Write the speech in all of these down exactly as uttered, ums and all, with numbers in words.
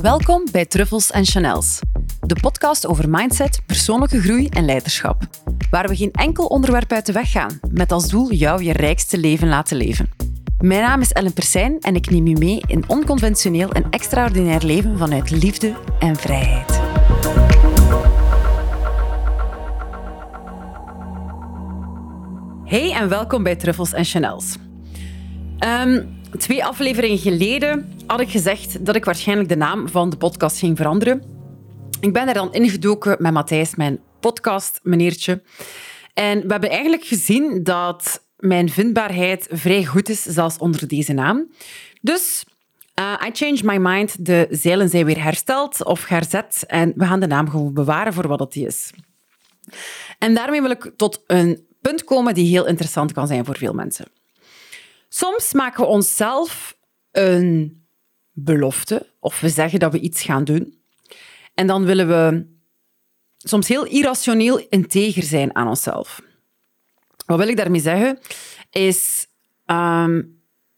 Welkom bij Truffels en Chanels, de podcast over mindset, persoonlijke groei en leiderschap. Waar we geen enkel onderwerp uit de weg gaan, met als doel jou je rijkste leven laten leven. Mijn naam is Ellen Persijn en ik neem je mee in onconventioneel en extraordinair leven vanuit liefde en vrijheid. Hey en welkom bij Truffels en Chanels. Um, twee afleveringen geleden had ik gezegd dat ik waarschijnlijk de naam van de podcast ging veranderen. Ik ben er dan ingedoken met Matthijs, mijn podcastmeneertje. En we hebben eigenlijk gezien dat mijn vindbaarheid vrij goed is, zelfs onder deze naam. Dus uh, I changed my mind. De zeilen zijn weer hersteld of herzet en we gaan de naam gewoon bewaren voor wat het is. En daarmee wil ik tot een punt komen die heel interessant kan zijn voor veel mensen. Soms maken we onszelf een belofte of we zeggen dat we iets gaan doen. En dan willen we soms heel irrationeel integer zijn aan onszelf. Wat wil ik daarmee zeggen? Is, um,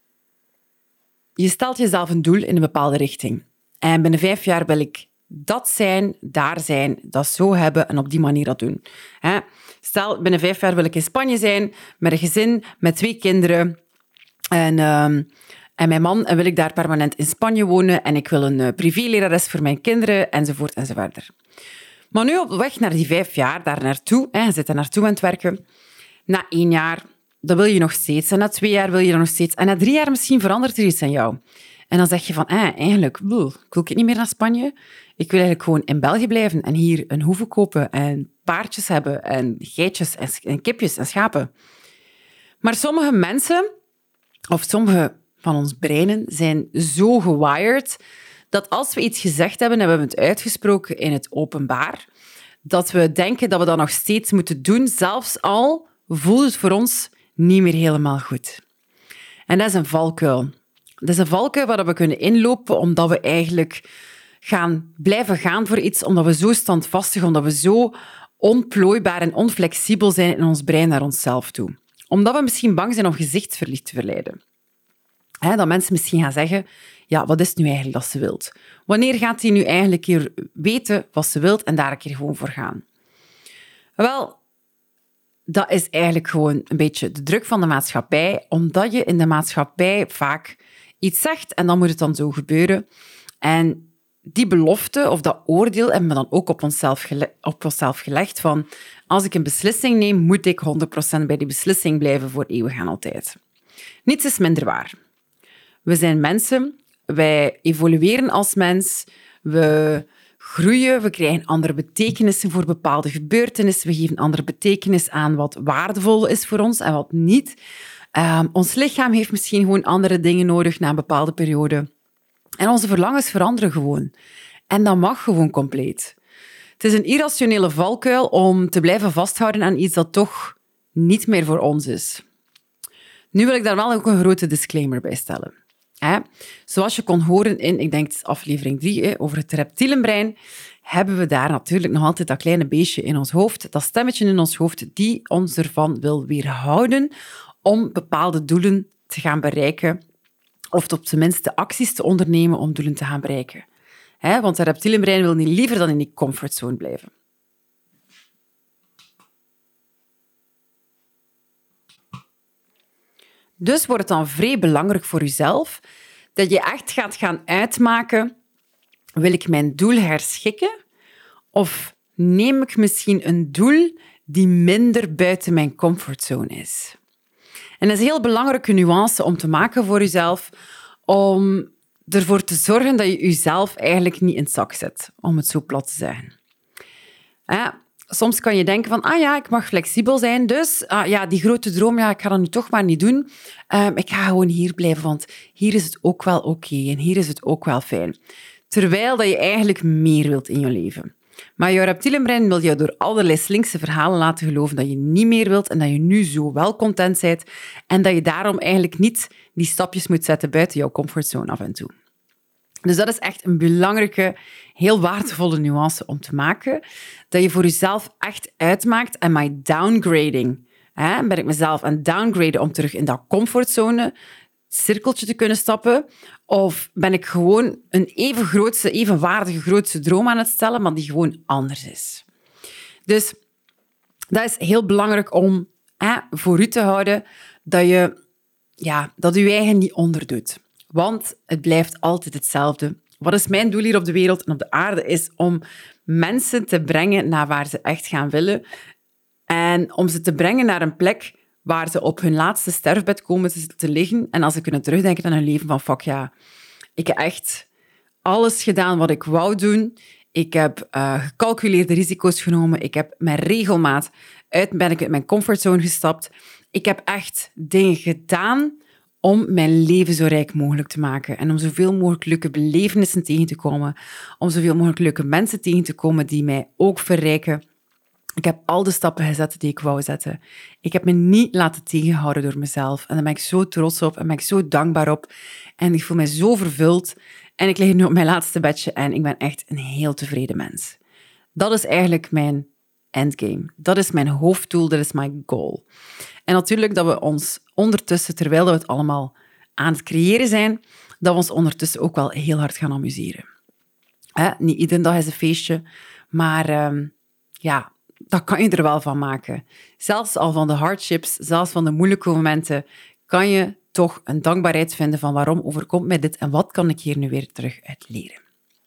je stelt jezelf een doel in een bepaalde richting. En binnen vijf jaar wil ik dat zijn, daar zijn, dat zo hebben en op die manier dat doen. Hè? Stel, binnen vijf jaar wil ik in Spanje zijn, met een gezin, met twee kinderen en, um, en mijn man, en wil ik daar permanent in Spanje wonen en ik wil een uh, privélerares voor mijn kinderen, enzovoort, enzovoort. Maar nu op weg naar die vijf jaar, daar naartoe, hè, je zit daar naartoe aan het werken, na één jaar, dat wil je nog steeds. En na twee jaar wil je dat nog steeds. En na drie jaar misschien verandert er iets aan jou. En dan zeg je van, eh, eigenlijk, bleh, ik wil niet meer naar Spanje. Ik wil eigenlijk gewoon in België blijven en hier een hoeve kopen en paardjes hebben en geitjes en, en kipjes en schapen. Maar sommige mensen, of sommige van ons breinen, zijn zo gewired dat als we iets gezegd hebben en we hebben het uitgesproken in het openbaar, dat we denken dat we dat nog steeds moeten doen, zelfs al voelt het voor ons niet meer helemaal goed. En dat is een valkuil. Dat is een valkuil waar we kunnen inlopen omdat we eigenlijk gaan blijven gaan voor iets, omdat we zo standvastig, omdat we zo onplooibaar en onflexibel zijn in ons brein naar onszelf toe. Omdat we misschien bang zijn om gezichtsverlies te verleiden. He, dat mensen misschien gaan zeggen, ja, wat is het nu eigenlijk dat ze wilt? Wanneer gaat hij nu eigenlijk hier weten wat ze wilt en daar een keer gewoon voor gaan? Wel, dat is eigenlijk gewoon een beetje de druk van de maatschappij, omdat je in de maatschappij vaak iets zegt en dan moet het dan zo gebeuren. En die belofte of dat oordeel hebben we dan ook op onszelf, gele- op onszelf gelegd van als ik een beslissing neem, moet ik honderd procent bij die beslissing blijven voor eeuwig en altijd. Niets is minder waar. We zijn mensen, wij evolueren als mens, we groeien, we krijgen andere betekenissen voor bepaalde gebeurtenissen, we geven andere betekenis aan wat waardevol is voor ons en wat niet. Um, ons lichaam heeft misschien gewoon andere dingen nodig na een bepaalde periode. En onze verlangens veranderen gewoon. En dat mag gewoon compleet. Het is een irrationele valkuil om te blijven vasthouden aan iets dat toch niet meer voor ons is. Nu wil ik daar wel ook een grote disclaimer bij stellen. Hè? Zoals je kon horen in, ik denk het is aflevering drie, hè, over het reptielenbrein, hebben we daar natuurlijk nog altijd dat kleine beestje in ons hoofd, dat stemmetje in ons hoofd, die ons ervan wil weerhouden om bepaalde doelen te gaan bereiken, of op zijn minst de acties te ondernemen om doelen te gaan bereiken. Hè? Want het reptielenbrein wil niet liever dan in die comfortzone blijven. Dus wordt het dan vrij belangrijk voor jezelf dat je echt gaat gaan uitmaken, wil ik mijn doel herschikken of neem ik misschien een doel die minder buiten mijn comfortzone is? En dat is een heel belangrijke nuance om te maken voor jezelf, om ervoor te zorgen dat je jezelf eigenlijk niet in het zak zet, om het zo plat te zeggen. Ja. Soms kan je denken van, ah ja, ik mag flexibel zijn, dus ah ja, die grote droom, ja, ik ga dat nu toch maar niet doen. Um, ik ga gewoon hier blijven, want hier is het ook wel oké okay en hier is het ook wel fijn. Terwijl dat je eigenlijk meer wilt in je leven. Maar je reptielenbrein wil jou door allerlei slinkse verhalen laten geloven dat je niet meer wilt en dat je nu zo wel content bent en dat je daarom eigenlijk niet die stapjes moet zetten buiten jouw comfortzone af en toe. Dus dat is echt een belangrijke, heel waardevolle nuance om te maken. Dat je voor jezelf echt uitmaakt, en my downgrading, hè, ben ik mezelf aan het downgraden om terug in dat comfortzone cirkeltje te kunnen stappen, Of ben ik gewoon een even grootse, evenwaardige grootse droom aan het stellen, maar die gewoon anders is. Dus dat is heel belangrijk om hè, voor u te houden dat je, ja, dat je eigen niet onderdoet. Want het blijft altijd hetzelfde. Wat is mijn doel hier op de wereld en op de aarde is om mensen te brengen naar waar ze echt gaan willen. En om ze te brengen naar een plek waar ze op hun laatste sterfbed komen te liggen en als ze kunnen terugdenken aan hun leven van fuck ja, ik heb echt alles gedaan wat ik wou doen. Ik heb uh, gecalculeerde risico's genomen. Ik heb met regelmaat uit, ben ik uit mijn comfortzone gestapt. Ik heb echt dingen gedaan om mijn leven zo rijk mogelijk te maken. En om zoveel mogelijk leuke belevenissen tegen te komen. Om zoveel mogelijk leuke mensen tegen te komen die mij ook verrijken. Ik heb al de stappen gezet die ik wou zetten. Ik heb me niet laten tegenhouden door mezelf. En daar ben ik zo trots op en ben ik zo dankbaar op. En ik voel me zo vervuld. En ik lig nu op mijn laatste bedje en ik ben echt een heel tevreden mens. Dat is eigenlijk mijn endgame. Dat is mijn hoofddoel, dat is mijn goal. En natuurlijk dat we ons ondertussen, terwijl we het allemaal aan het creëren zijn, dat we ons ondertussen ook wel heel hard gaan amuseren. Hè? Niet iedere dag is een feestje, maar um, ja, dat kan je er wel van maken. Zelfs al van de hardships, zelfs van de moeilijke momenten, kan je toch een dankbaarheid vinden van waarom overkomt mij dit en wat kan ik hier nu weer terug uit leren.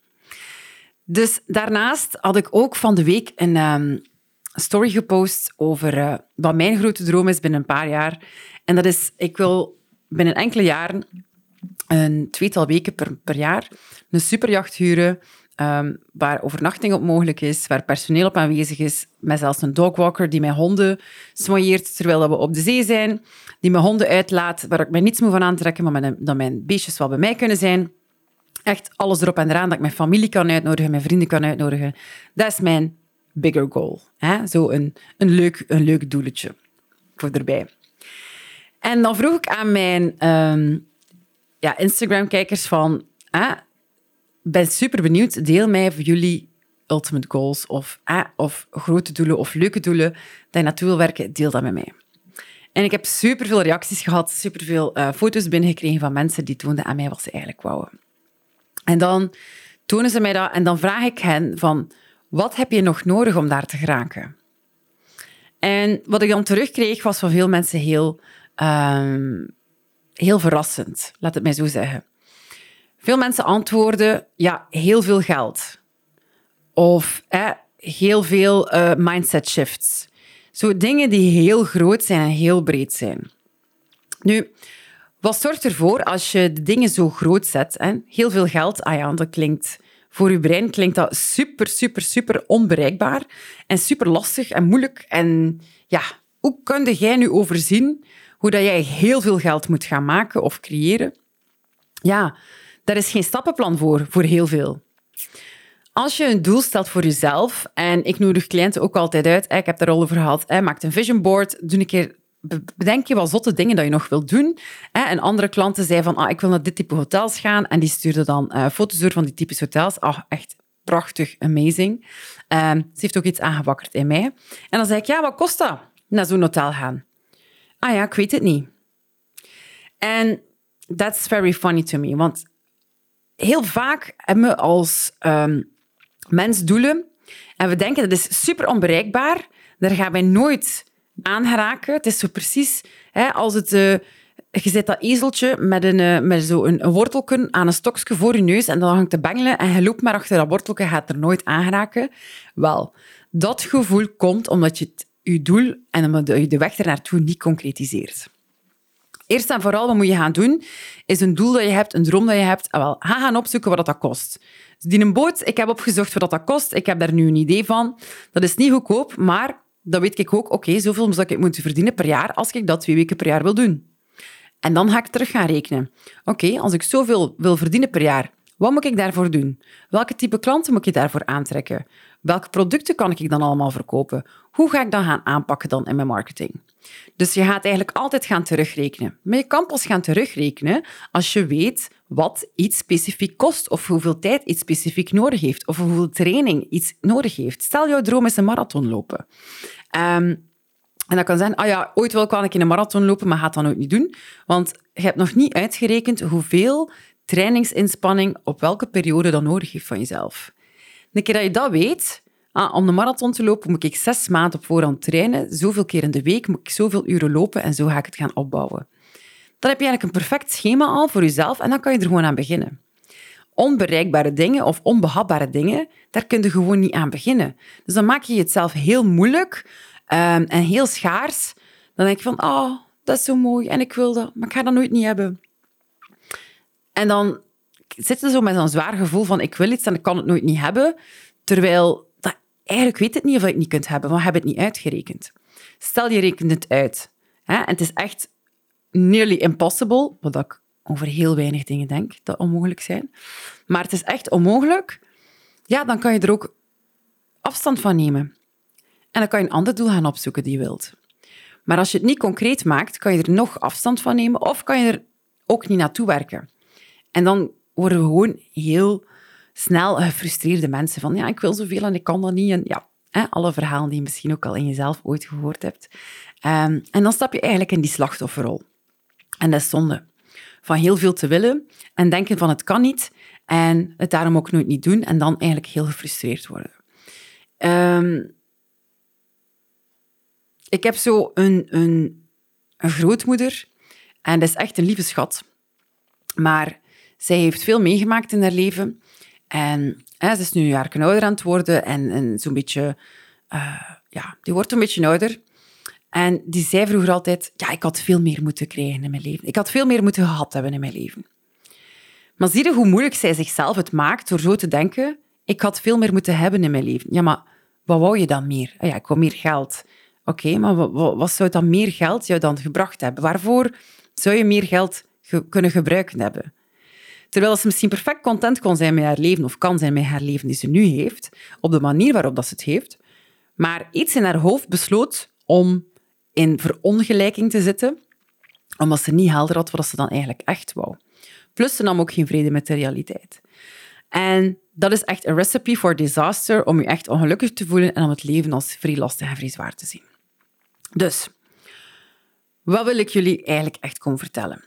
Dus daarnaast had ik ook van de week een um, story gepost over uh, wat mijn grote droom is binnen een paar jaar. En dat is, ik wil binnen enkele jaren, een tweetal weken per, per jaar, een superjacht huren, um, waar overnachting op mogelijk is, waar personeel op aanwezig is, met zelfs een dogwalker die mijn honden soigneert terwijl we op de zee zijn, die mijn honden uitlaat, waar ik mij niets moet van aantrekken, maar mijn, dat mijn beestjes wel bij mij kunnen zijn. Echt alles erop en eraan, dat ik mijn familie kan uitnodigen, mijn vrienden kan uitnodigen. Dat is mijn bigger goal. Hè? Zo een, een, leuk, een leuk doeletje voor erbij. En dan vroeg ik aan mijn um, ja, Instagram-kijkers van... Ah, ben super benieuwd, deel mij voor jullie ultimate goals of, ah, of grote doelen of leuke doelen dat je naartoe wil werken, deel dat met mij. En ik heb superveel reacties gehad, superveel uh, foto's binnengekregen van mensen die toonden aan mij wat ze eigenlijk wouden. En dan tonen ze mij dat en dan vraag ik hen van, wat heb je nog nodig om daar te geraken? En wat ik dan terugkreeg was van veel mensen heel, um, heel verrassend, laat het mij zo zeggen. Veel mensen antwoorden, ja, heel veel geld. Of eh, heel veel uh, mindset shifts. Zo dingen die heel groot zijn en heel breed zijn. Nu, wat zorgt ervoor als je de dingen zo groot zet? Hè? Heel veel geld, ah ja, dat klinkt... Voor je brein klinkt dat super, super, super onbereikbaar en super lastig en moeilijk. En ja, hoe kun jij nu overzien hoe dat jij heel veel geld moet gaan maken of creëren? Ja, daar is geen stappenplan voor, voor heel veel. Als je een doel stelt voor jezelf, en ik nodig cliënten ook altijd uit, ik heb daar al over gehad, maak een vision board, doe een keer, bedenk je wat zotte dingen dat je nog wilt doen. En andere klanten zeiden van, ah, ik wil naar dit type hotels gaan, en die stuurden dan uh, foto's door van die types hotels. Ah, echt prachtig, amazing. Um, ze heeft ook iets aangewakkerd in mij. En dan zei ik, ja, wat kost dat, naar zo'n hotel gaan? Ah ja, ik weet het niet. En that's very funny to me, want heel vaak hebben we als um, mens doelen en we denken dat is super onbereikbaar, daar gaan wij nooit aan geraken. Het is zo precies hè, als het, uh, je zet dat ezeltje met, een, uh, met zo een, een wortelken aan een stokje voor je neus en dan hangt te bengelen en je loopt maar achter dat wortelke, gaat er nooit aan geraken. Wel, dat gevoel komt omdat je het, je doel en omdat je de weg ernaartoe niet concretiseert. Eerst en vooral, wat moet je gaan doen, is een doel dat je hebt, een droom dat je hebt, wel, ga gaan opzoeken wat dat kost. Dus die een boot, ik heb opgezocht wat dat kost, ik heb daar nu een idee van. Dat is niet goedkoop, maar dan weet ik ook, oké, okay, zoveel zou ik moeten verdienen per jaar als ik dat twee weken per jaar wil doen. En dan ga ik terug gaan rekenen. Oké, okay, als ik zoveel wil verdienen per jaar, wat moet ik daarvoor doen? Welke type klanten moet ik daarvoor aantrekken? Welke producten kan ik dan allemaal verkopen? Hoe ga ik dat gaan aanpakken dan in mijn marketing? Dus je gaat eigenlijk altijd gaan terugrekenen. Maar je kan pas gaan terugrekenen als je weet wat iets specifiek kost of hoeveel tijd iets specifiek nodig heeft of hoeveel training iets nodig heeft. Stel, jouw droom is een marathon lopen. Um, en dat kan zijn, ah ja, ooit wel kan ik in een marathon lopen, maar ga het dan ook niet doen. Want je hebt nog niet uitgerekend hoeveel trainingsinspanning op welke periode dat nodig heeft van jezelf. Een keer dat je dat weet, ah, om de marathon te lopen moet ik zes maanden op voorhand trainen, zoveel keer in de week moet ik zoveel uren lopen en zo ga ik het gaan opbouwen. Dan heb je eigenlijk een perfect schema al voor jezelf en dan kan je er gewoon aan beginnen. Onbereikbare dingen of onbehapbare dingen, daar kun je gewoon niet aan beginnen. Dus dan maak je het zelf heel moeilijk um, en heel schaars. Dan denk je van, oh, dat is zo mooi en ik wil dat, maar ik ga dat nooit niet hebben. En dan zit je zo met zo'n zwaar gevoel van, ik wil iets en ik kan het nooit niet hebben, terwijl dat, eigenlijk weet het niet of je het niet kunt hebben, want je hebt het niet uitgerekend. Stel, je rekent het uit. Hè, en het is echt nearly impossible, wat ik over heel weinig dingen denk dat onmogelijk zijn. Maar het is echt onmogelijk. Ja, dan kan je er ook afstand van nemen. En dan kan je een ander doel gaan opzoeken die je wilt. Maar als je het niet concreet maakt, kan je er nog afstand van nemen of kan je er ook niet naartoe werken. En dan worden we gewoon heel snel gefrustreerde mensen van ja, ik wil zoveel en ik kan dat niet. En ja, hè, alle verhalen die je misschien ook al in jezelf ooit gehoord hebt. Um, en dan stap je eigenlijk in die slachtofferrol. En dat is zonde. Van heel veel te willen en denken van het kan niet en het daarom ook nooit niet doen en dan eigenlijk heel gefrustreerd worden. Um, ik heb zo een, een, een grootmoeder en dat is echt een lieve schat. Maar zij heeft veel meegemaakt in haar leven en hè, ze is nu een jaar ouder aan het worden en, en zo'n beetje... Uh, ja, die wordt een beetje ouder. En die zei vroeger altijd, ja, ik had veel meer moeten krijgen in mijn leven. Ik had veel meer moeten gehad hebben in mijn leven. Maar zie je hoe moeilijk zij zichzelf het maakt door zo te denken, ik had veel meer moeten hebben in mijn leven. Ja, maar wat wou je dan meer? Ja, ik wou meer geld. Oké, okay, maar wat, wat zou dan meer geld jou dan gebracht hebben? Waarvoor zou je meer geld ge- kunnen gebruiken hebben? Terwijl ze misschien perfect content kon zijn met haar leven, of kan zijn met haar leven die ze nu heeft, op de manier waarop dat ze het heeft, maar iets in haar hoofd besloot om in verongelijking te zitten, omdat ze niet helder had wat ze dan eigenlijk echt wou. Plus, ze nam ook geen vrede met de realiteit. En dat is echt een recipe for disaster, om je echt ongelukkig te voelen en om het leven als vrij lastig en vrij zwaar te zien. Dus, wat wil ik jullie eigenlijk echt komen vertellen?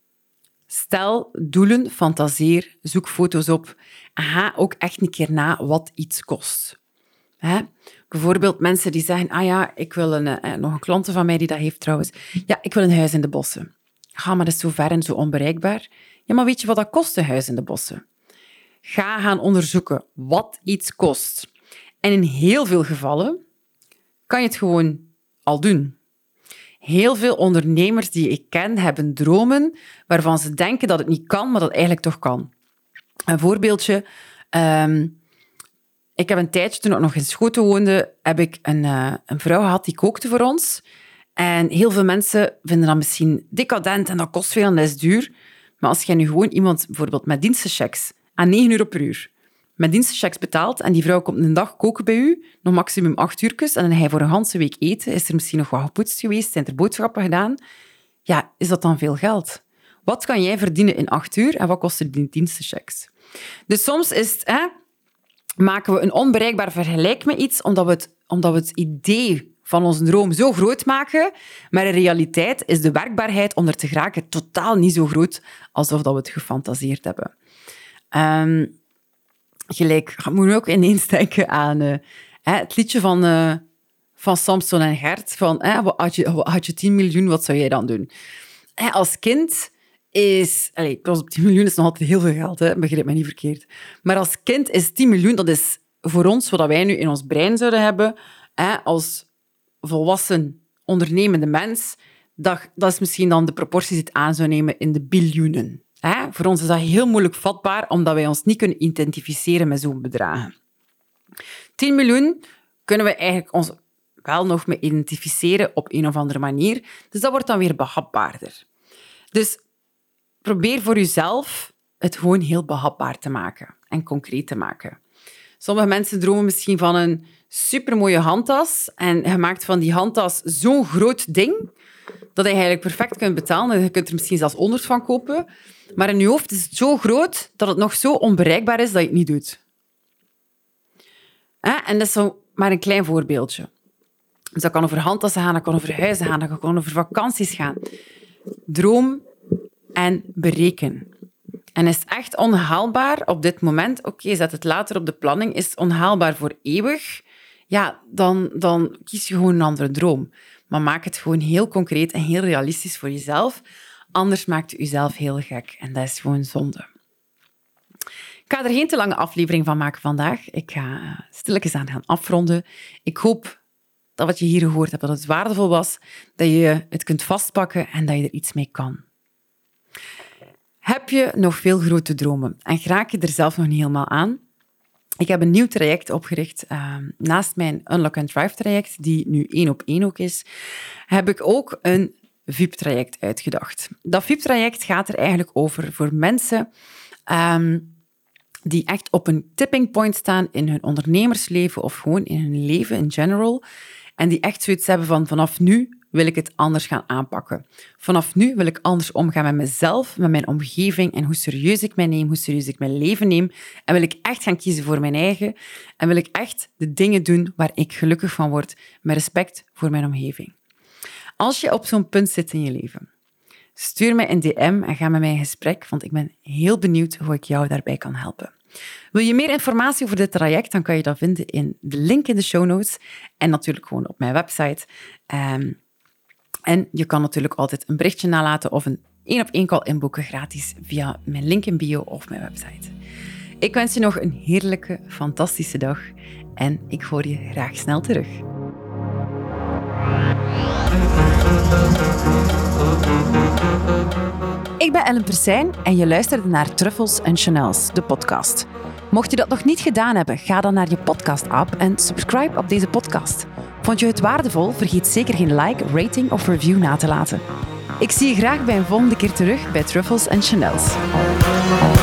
Stel doelen, fantaseer, zoek foto's op en ga ook echt een keer na wat iets kost. Hè? Bijvoorbeeld mensen die zeggen, ah ja, ik wil een... Eh, nog een klant van mij die dat heeft trouwens. Ja, ik wil een huis in de bossen. Ga, maar dat is zo ver en zo onbereikbaar. Ja, maar weet je wat dat kost, een huis in de bossen? Ga gaan onderzoeken wat iets kost. En in heel veel gevallen kan je het gewoon al doen. Heel veel ondernemers die ik ken, hebben dromen waarvan ze denken dat het niet kan, maar dat het eigenlijk toch kan. Een voorbeeldje... Um, Ik heb een tijdje, toen ik nog in Schoten woonde, heb ik een, uh, een vrouw gehad die kookte voor ons. En heel veel mensen vinden dat misschien decadent en dat kost veel en dat is duur. Maar als je nu gewoon iemand, bijvoorbeeld met dienstenchecks, aan negen euro per uur, met dienstenchecks betaalt en die vrouw komt een dag koken bij u, nog maximum acht uurtjes, en dan hij voor een ganse week eten, is er misschien nog wat gepoetst geweest, zijn er boodschappen gedaan. Ja, is dat dan veel geld? Wat kan jij verdienen in acht uur en wat kosten die dienstenchecks? Dus soms is het... Hè, maken we een onbereikbaar vergelijk met iets, omdat we het, omdat we het idee van onze droom zo groot maken, maar in realiteit is de werkbaarheid om er te geraken totaal niet zo groot alsof dat we het gefantaseerd hebben. Um, gelijk, ik moet nu ook ineens denken aan uh, het liedje van, uh, van Samson en Gert, van uh, wat had, je, wat had je tien miljoen, wat zou jij dan doen? Uh, als kind... is... Allez, op tien miljoen is nog altijd heel veel geld, hè? Begrijp me niet verkeerd. Maar als kind is tien miljoen, dat is voor ons wat wij nu in ons brein zouden hebben, hè, als volwassen, ondernemende mens, dat, dat is misschien dan de proporties die het aan zou nemen in de biljoenen. Hè? Voor ons is dat heel moeilijk vatbaar, omdat wij ons niet kunnen identificeren met zo'n bedragen. tien miljoen kunnen we eigenlijk ons wel nog mee identificeren op een of andere manier. Dus dat wordt dan weer behapbaarder. Dus probeer voor jezelf het gewoon heel behapbaar te maken en concreet te maken. Sommige mensen dromen misschien van een supermooie handtas en je maakt van die handtas zo'n groot ding dat je eigenlijk perfect kunt betalen. Je kunt er misschien zelfs honderd van kopen. Maar in je hoofd is het zo groot dat het nog zo onbereikbaar is dat je het niet doet. En dat is zo maar een klein voorbeeldje. Dus dat kan over handtassen gaan, dat kan over huizen gaan, dat kan over vakanties gaan. Droom en bereken. En is het echt onhaalbaar op dit moment? Oké, okay, zet het later op de planning. Is het onhaalbaar voor eeuwig? Ja, dan, dan kies je gewoon een andere droom. Maar maak het gewoon heel concreet en heel realistisch voor jezelf. Anders maakt je jezelf heel gek. En dat is gewoon zonde. Ik ga er geen te lange aflevering van maken vandaag. Ik ga stilletjes aan gaan afronden. Ik hoop dat wat je hier gehoord hebt, dat het waardevol was. Dat je het kunt vastpakken en dat je er iets mee kan. Heb je nog veel grote dromen en raak je er zelf nog niet helemaal aan? Ik heb een nieuw traject opgericht. Uh, naast mijn Unlock and Drive traject, die nu één op één ook is, heb ik ook een V I P-traject uitgedacht. Dat V I P-traject gaat er eigenlijk over voor mensen um, die echt op een tipping point staan in hun ondernemersleven of gewoon in hun leven in general. En die echt zoiets hebben van vanaf nu wil ik het anders gaan aanpakken. Vanaf nu wil ik anders omgaan met mezelf, met mijn omgeving en hoe serieus ik mij neem, hoe serieus ik mijn leven neem. En wil ik echt gaan kiezen voor mijn eigen. En wil ik echt de dingen doen waar ik gelukkig van word, met respect voor mijn omgeving. Als je op zo'n punt zit in je leven, stuur mij een D M en ga met mij in gesprek, want ik ben heel benieuwd hoe ik jou daarbij kan helpen. Wil je meer informatie over dit traject, dan kan je dat vinden in de link in de show notes en natuurlijk gewoon op mijn website. Um, en je kan natuurlijk altijd een berichtje nalaten of een één op één call inboeken gratis via mijn link in bio of mijn website. Ik wens je nog een heerlijke, fantastische dag en ik hoor je graag snel terug. Ik ben Ellen Persijn en je luisterde naar Truffles en Chanels, de podcast. Mocht je dat nog niet gedaan hebben, ga dan naar je podcast-app en subscribe op deze podcast. Vond je het waardevol? Vergeet zeker geen like, rating of review na te laten. Ik zie je graag bij een volgende keer terug bij Truffles en Chanels.